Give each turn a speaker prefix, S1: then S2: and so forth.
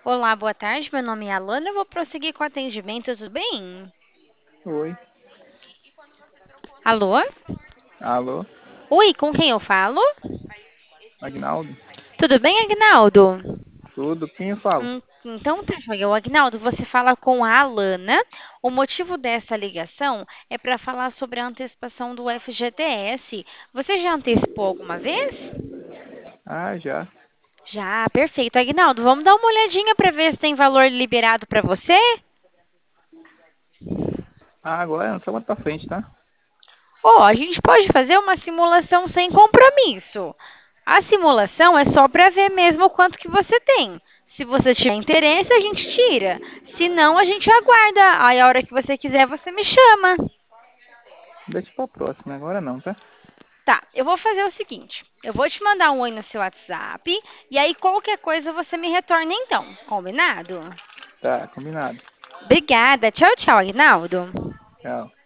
S1: Olá, boa tarde. Meu nome é Alana. Eu vou prosseguir com o atendimento, tudo bem?
S2: Oi,
S1: Alô?
S2: alô,
S1: Oi, com quem eu falo?
S2: Agnaldo?
S1: Tudo bem, Agnaldo?
S2: Tudo, quem eu falo?
S1: Então tá, joia. Agnaldo, você fala com a Alana. O motivo dessa ligação é para falar sobre a antecipação do FGTS. Você já antecipou alguma vez?
S2: Ah, já.
S1: Já, perfeito. Agnaldo, vamos dar uma olhadinha para ver se tem valor liberado para você?
S2: Ah, agora não só mais pra frente, tá?
S1: Ó, a gente pode fazer uma simulação sem compromisso. A simulação é só para ver mesmo o quanto que você tem. Se você tiver interesse, a gente tira. Se não, a gente aguarda. Aí, a hora que você quiser, você me chama.
S2: Deixa pra próxima, agora não, tá?
S1: Tá, eu vou fazer o seguinte. Eu vou te mandar um oi no seu WhatsApp. E aí, qualquer coisa, você me retorna então. Combinado?
S2: Tá, combinado.
S1: Obrigada. Tchau, tchau, Aguinaldo.
S2: Tchau.